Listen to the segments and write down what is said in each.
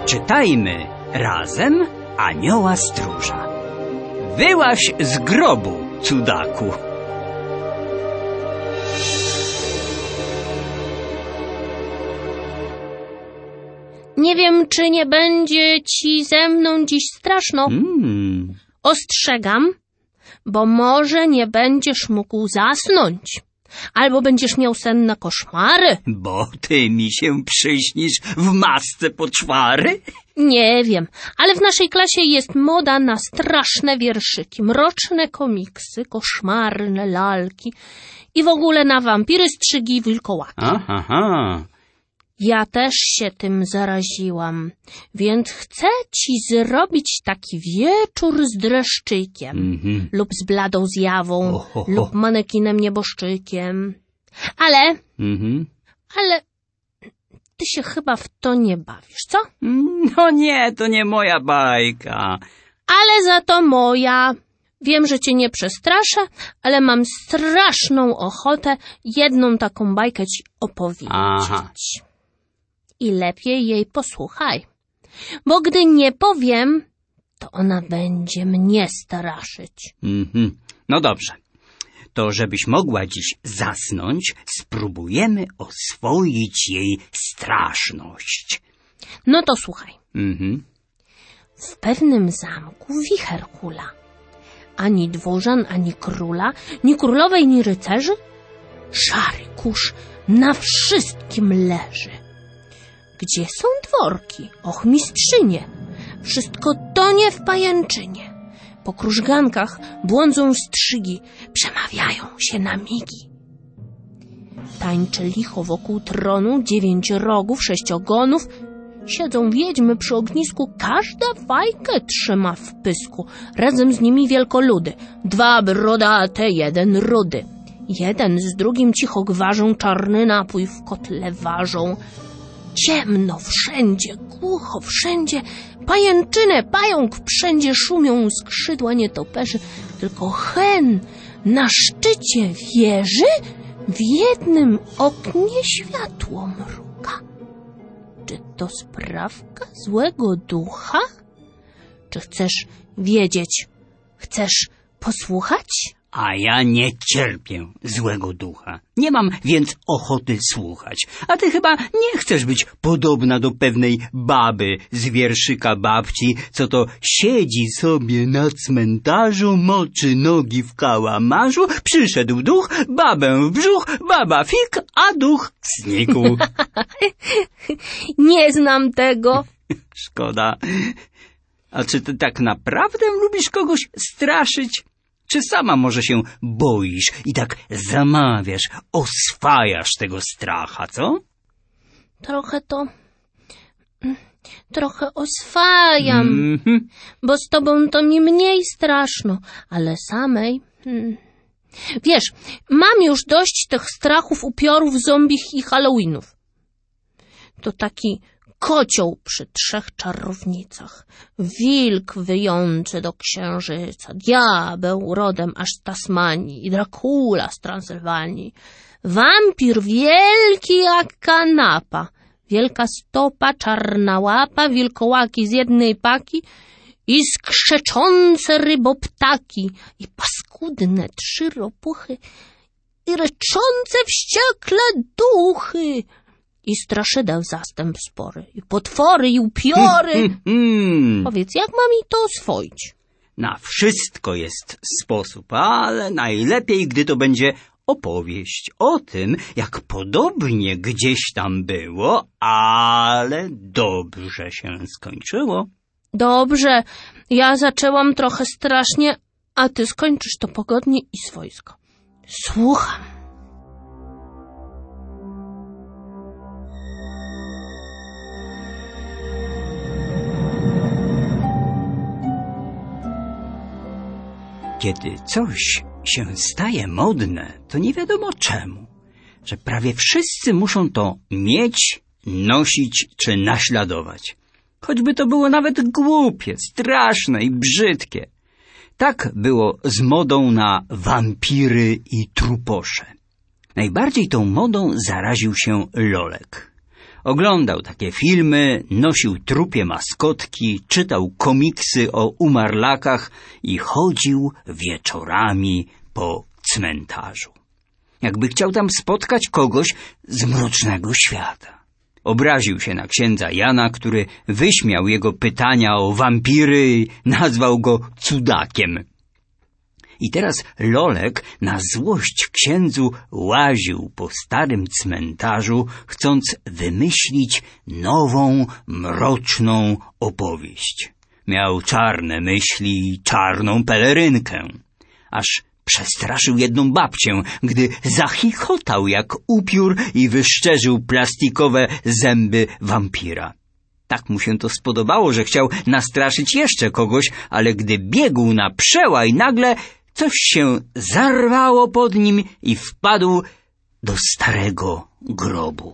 Czytajmy razem Anioła Stróża. Wyłaź z grobu, cudaku. Nie wiem, czy nie będzie ci ze mną dziś straszno. Ostrzegam, bo może nie będziesz mógł zasnąć. Albo będziesz miał senne koszmary. Bo ty mi się przyśnisz w masce poczwary? Nie wiem, ale w naszej klasie jest moda na straszne wierszyki, mroczne komiksy, koszmarne lalki i w ogóle na wampiry, strzygi i wilkołaki. Aha. Ja też się tym zaraziłam, więc chcę ci zrobić taki wieczór z dreszczykiem lub z bladą zjawą lub manekinem nieboszczykiem. Ale ty się chyba w to nie bawisz, co? No nie, to nie moja bajka. Ale za to moja. Wiem, że cię nie przestraszę, ale mam straszną ochotę jedną taką bajkę ci opowiedzieć. Aha. I lepiej jej posłuchaj, bo gdy nie powiem, to ona będzie mnie straszyć. No dobrze, to żebyś mogła dziś zasnąć, spróbujemy oswoić jej straszność. No to słuchaj. W pewnym zamku wicher hula. Ani dworzan, ani króla, ni królowej, ni rycerzy. Szary kurz na wszystkim leży. Gdzie są dworki? Och, mistrzynie! Wszystko tonie w pajęczynie. Po krużgankach błądzą strzygi, przemawiają się na migi. Tańczy licho wokół tronu 9 rogów, 6 ogonów. Siedzą wiedźmy przy ognisku, każda fajkę trzyma w pysku. Razem z nimi wielkoludy, 2 brodate, 1 rudy. Jeden z drugim cicho gwarzą, czarny napój w kotle ważą. Ciemno wszędzie, głucho wszędzie, pajęczynę, pająk wszędzie szumią, skrzydła nietoperzy, tylko hen na szczycie wieży w jednym oknie światło mruga. Czy to sprawka złego ducha? Czy chcesz wiedzieć? Chcesz posłuchać? A ja nie cierpię złego ducha. Nie mam więc ochoty słuchać. A ty chyba nie chcesz być podobna do pewnej baby z wierszyka babci, co to siedzi sobie na cmentarzu, moczy nogi w kałamarzu, przyszedł duch, babę w brzuch, baba fik, a duch znikł. Nie znam tego. Szkoda. A czy ty tak naprawdę lubisz kogoś straszyć? Czy sama może się boisz i tak zamawiasz, oswajasz tego stracha, co? Trochę oswajam, bo z tobą to mi mniej straszno, ale samej... Wiesz, mam już dość tych strachów, upiorów, zombich i Halloweenów. To taki kocioł przy 3 czarownicach, wilk wyjący do księżyca, diabeł rodem aż z Tasmanii i Dracula z Transylwanii, wampir wielki jak kanapa, wielka stopa, czarna łapa, wilkołaki z jednej paki i skrzeczące ryboptaki i paskudne 3 ropuchy i ryczące wściekle duchy. I straszydeł zastęp spory, i potwory, i upiory. Powiedz, jak mam mi to oswoić? Na wszystko jest sposób, ale najlepiej, gdy to będzie opowieść o tym, jak podobnie gdzieś tam było, ale dobrze się skończyło. Dobrze, ja zaczęłam trochę strasznie, a ty skończysz to pogodnie i swojsko. Słucham. Kiedy coś się staje modne, to nie wiadomo czemu, że prawie wszyscy muszą to mieć, nosić czy naśladować. Choćby to było nawet głupie, straszne i brzydkie. Tak było z modą na wampiry i truposze. Najbardziej tą modą zaraził się Lolek. Oglądał takie filmy, nosił trupie maskotki, czytał komiksy o umarlakach i chodził wieczorami po cmentarzu. Jakby chciał tam spotkać kogoś z mrocznego świata. Obraził się na księdza Jana, który wyśmiał jego pytania o wampiry i nazwał go cudakiem. I teraz Lolek na złość księdzu łaził po starym cmentarzu, chcąc wymyślić nową, mroczną opowieść. Miał czarne myśli i czarną pelerynkę. Aż przestraszył jedną babcię, gdy zachichotał jak upiór i wyszczerzył plastikowe zęby wampira. Tak mu się to spodobało, że chciał nastraszyć jeszcze kogoś, ale gdy biegł na przełaj, nagle coś się zarwało pod nim i wpadł do starego grobu.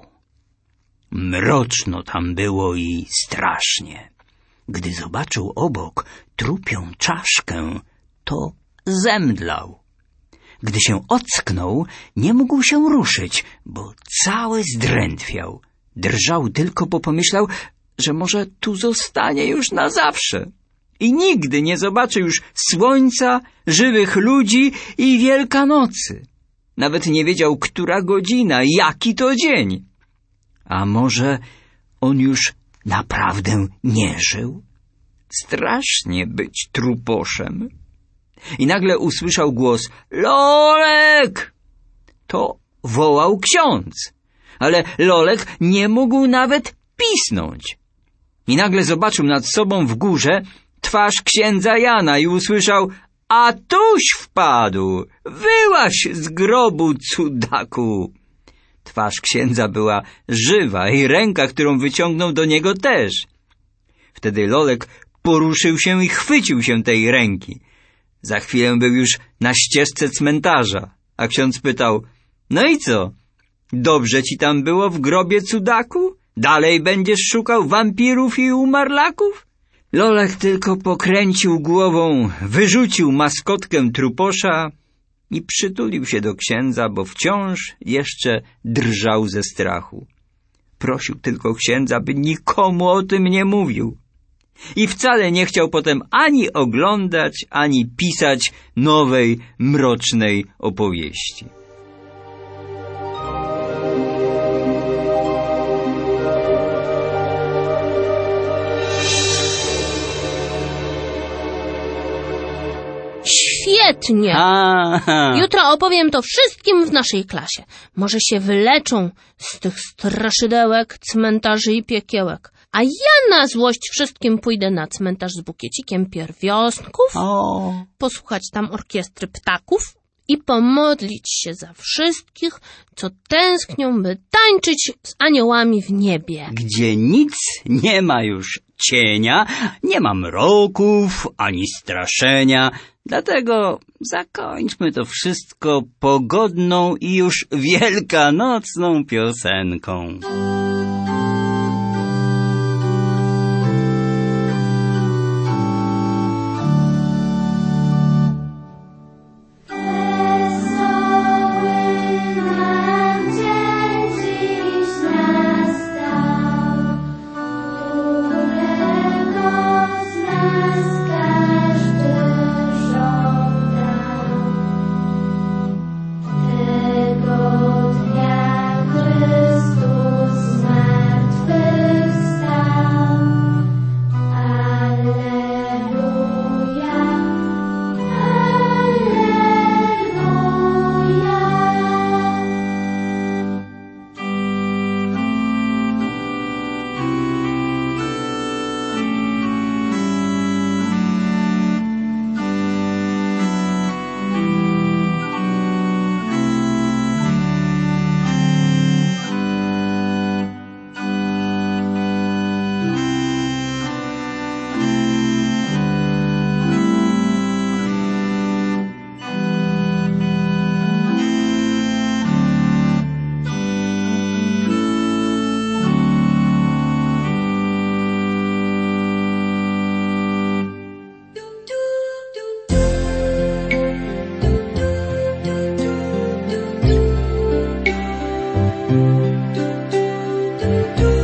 Mroczno tam było i strasznie. Gdy zobaczył obok trupią czaszkę, to zemdlał. Gdy się ocknął, nie mógł się ruszyć, bo cały zdrętwiał. Drżał tylko, bo pomyślał, że może tu zostanie już na zawsze. I nigdy nie zobaczy już słońca, żywych ludzi i Wielkanocy. Nawet nie wiedział, która godzina, jaki to dzień. A może on już naprawdę nie żył? Strasznie być truposzem. I nagle usłyszał głos: Lolek! To wołał ksiądz. Ale Lolek nie mógł nawet pisnąć. I nagle zobaczył nad sobą w górze twarz księdza Jana i usłyszał: a tuś wpadł! Wyłaź z grobu, cudaku! Twarz księdza była żywa i ręka, którą wyciągnął do niego też. Wtedy Lolek poruszył się i chwycił się tej ręki. Za chwilę był już na ścieżce cmentarza, a ksiądz pytał: no i co? Dobrze ci tam było w grobie, cudaku? Dalej będziesz szukał wampirów i umarlaków? Lolek tylko pokręcił głową, wyrzucił maskotkę truposza i przytulił się do księdza, bo wciąż jeszcze drżał ze strachu. Prosił tylko księdza, by nikomu o tym nie mówił. I wcale nie chciał potem ani oglądać, ani pisać nowej, mrocznej opowieści. Świetnie! Jutro opowiem to wszystkim w naszej klasie. Może się wyleczą z tych straszydełek, cmentarzy i piekiełek. A ja na złość wszystkim pójdę na cmentarz z bukiecikiem pierwiostków, posłuchać tam orkiestry ptaków i pomodlić się za wszystkich, co tęsknią, by tańczyć z aniołami w niebie. Gdzie nic nie ma już cienia, nie ma mroków ani straszenia. Dlatego zakończmy to wszystko pogodną i już wielkanocną piosenką. Do